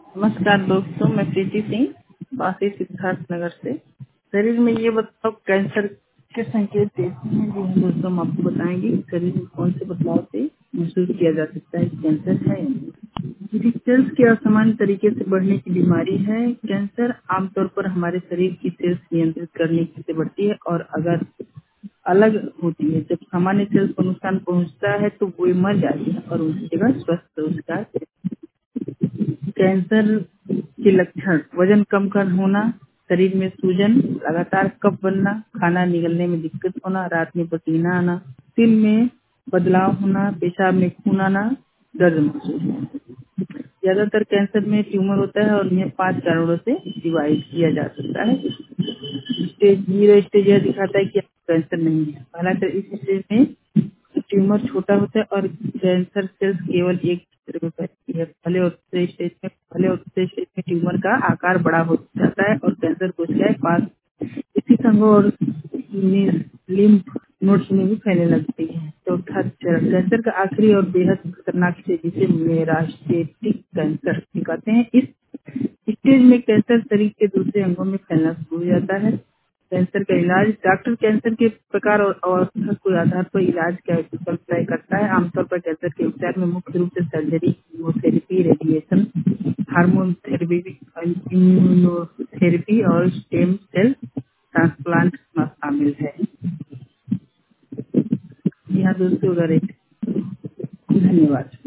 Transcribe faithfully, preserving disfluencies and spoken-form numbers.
नमस्कार दोस्तों, मैं प्रीति सिंह वासी सिद्धार्थ नगर से। शरीर में ये बताओ कैंसर के संकेत देते हैं। जी हाँ दोस्तों, हम आपको बताएंगे कि शरीर में कौन से बदलाव से महसूस किया जा सकता है कि कैंसर है। यदि सेल्स के असामान्य तरीके से बढ़ने की बीमारी है। कैंसर आमतौर पर हमारे शरीर की सेल्स नियंत्रित करने से बढ़ती है और अगर अलग होती है। जब सामान्य सेल्स को नुकसान पहुंचता है तो वो मर जाती है और उनकी जगह स्वस्थ उसका। कैंसर के लक्षण: वजन कम कर होना, शरीर में सूजन, लगातार कफ बनना, खाना निगलने में दिक्कत होना, रात में पसीना आना, दिल में बदलाव होना, पेशाब में खून आना, दर्द महसूस होना। ज्यादातर कैंसर में ट्यूमर होता है और इन्हें पांच कारणों से डिवाइड किया जा सकता है। स्टेज जीरो स्टेज यह दिखाता है कि कैंसर नहीं है। हालांकि इस स्टेज में ट्यूमर छोटा होता है और कैंसर सेल्स केवल एक क्षेत्र में फैलती है। पहले और दूसरे स्टेज में पहले और दूसरे स्टेज में ट्यूमर का आकार बड़ा हो जाता है और कैंसर कोशिकाएं पास इसी संघों और लिम्फ नोड्स में भी फैलने लगती है। चौथा चरण कैंसर का आखिरी और बेहद खतरनाक स्टेज, जिसे मेटास्टेटिक कैंसर दिखाते हैं। इस स्टेज में कैंसर शरीर के दूसरे अंगों में फैलना शुरू हो जाता है। कैंसर का इलाज: डॉक्टर कैंसर के प्रकार और अवस्था के आधार पर इलाज का विकल्प तय करता है। आमतौर पर कैंसर के उपचार में मुख्य रूप से surgery, chemotherapy, radiation, hormone therapy, immunotherapy और स्टेम सेल ट्रांसप्लांट शामिल है। यहाँ दोस्तों, अगर एक धन्यवाद।